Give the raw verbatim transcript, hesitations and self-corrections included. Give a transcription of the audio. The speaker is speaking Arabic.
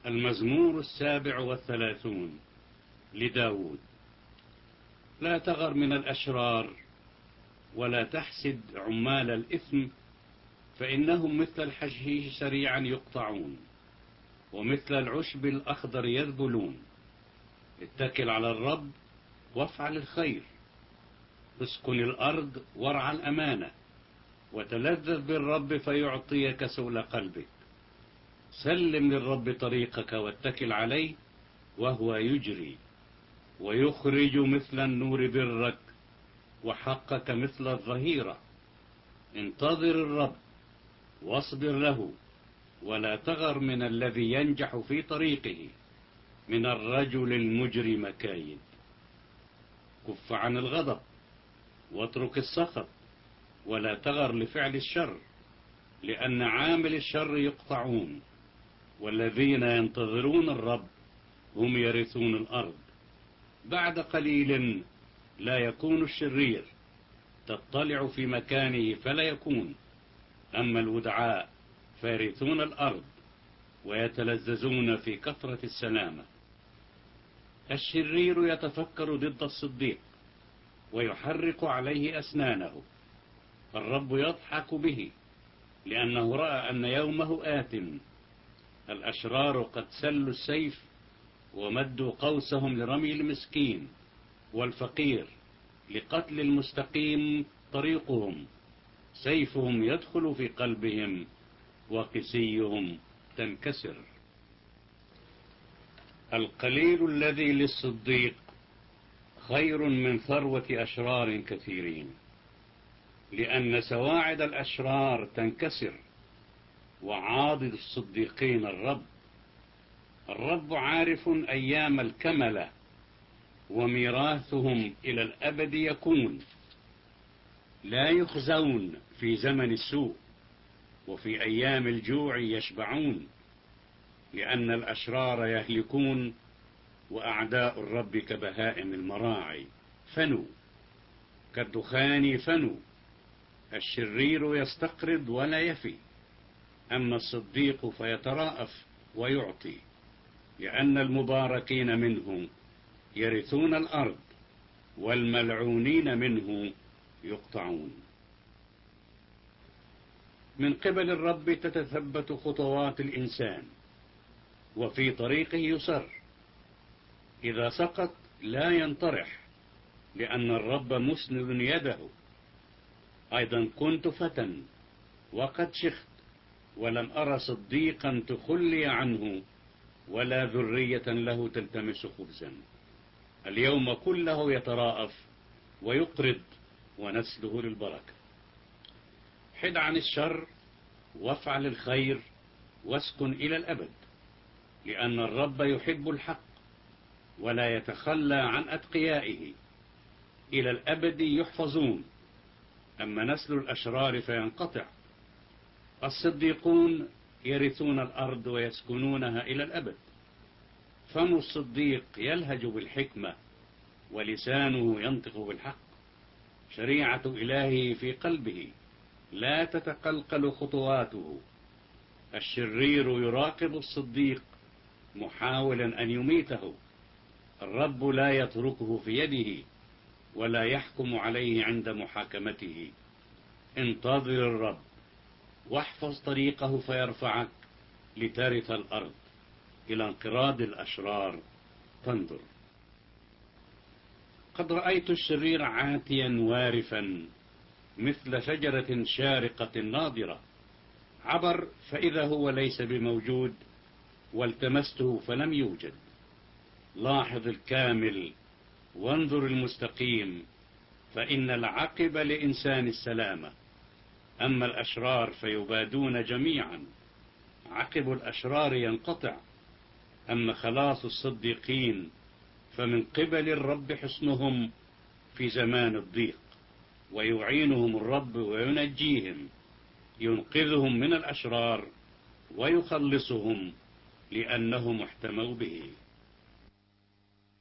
المزمور السابع والثلاثون لداود. لا تغر من الأشرار ولا تحسد عمال الإثم، فإنهم مثل الحشيش سريعا يقطعون، ومثل العشب الأخضر يذبلون. اتكل على الرب وافعل الخير، اسكن الأرض وارعى الأمانة، وتلذذ بالرب فيعطيك سؤل قلبك. سلم للرب طريقك واتكل عليه، وهو يجري ويخرج مثل النور برك، وحقك مثل الظهيرة. انتظر الرب واصبر له، ولا تغر من الذي ينجح في طريقه، من الرجل المجري مكايد. كف عن الغضب واترك السخط، ولا تغر لفعل الشر، لأن عامل الشر يقطعون، والذين ينتظرون الرب هم يرثون الأرض. بعد قليل لا يكون الشرير، تطلع في مكانه فلا يكون. أما الودعاء فيرثون الأرض، ويتلذذون في كثرة السلامة. الشرير يتفكر ضد الصديق، ويحرق عليه أسنانه. الرب يضحك به، لأنه رأى أن يومه آت. الأشرار قد سلوا السيف، ومدوا قوسهم لرمي المسكين والفقير، لقتل المستقيم طريقهم. سيفهم يدخل في قلبهم، وقسيهم تنكسر. القليل الذي للصديق خير من ثروة أشرار كثيرين، لأن سواعد الأشرار تنكسر، وعاضد الصديقين الرب. الرب عارف أيام الكملة، وميراثهم إلى الأبد يكون. لا يخزون في زمن السوء، وفي أيام الجوع يشبعون. لأن الأشرار يهلكون، وأعداء الرب كبهائم المراعي فنوا، كالدخان فنوا. الشرير يستقرض ولا يفي، أما الصديق فيتراءف ويعطي. لأن المباركين منه يرثون الأرض، والملعونين منه يقطعون. من قبل الرب تتثبت خطوات الإنسان، وفي طريقه يسر. إذا سقط لا ينطرح، لأن الرب مسند يده. أيضا كنت فتى وقد شخت، ولم أرى صديقا تخلي عنه، ولا ذرية له تلتمس خبزا. اليوم كله يتراءف ويقرض، ونسله للبركة. حد عن الشر وافعل الخير، واسكن إلى الأبد. لأن الرب يحب الحق، ولا يتخلى عن أتقيائه. إلى الأبد يحفظون، أما نسل الأشرار فينقطع. الصديقون يرثون الأرض ويسكنونها إلى الأبد. فم الصديق يلهج بالحكمة، ولسانه ينطق بالحق. شريعة إلهه في قلبه، لا تتقلقل خطواته. الشرير يراقب الصديق، محاولا أن يميته. الرب لا يتركه في يده، ولا يحكم عليه عند محاكمته. انتظر الرب واحفظ طريقه فيرفعك، لترث الأرض. إلى انقراض الأشرار تنظر. قد رأيت الشرير عاتيا وارفا، مثل شجرة شارقة ناضرة. عبر فإذا هو ليس بموجود، والتمسته فلم يوجد. لاحظ الكامل وانظر المستقيم، فإن العقب لإنسان السلامة. أما الأشرار فيبادون جميعا. عقب الأشرار ينقطع، أما خلاص الصديقين فمن قبل الرب حسنهم في زمان الضيق. ويعينهم الرب وينجيهم، ينقذهم من الأشرار ويخلصهم، لأنهم احتموا به.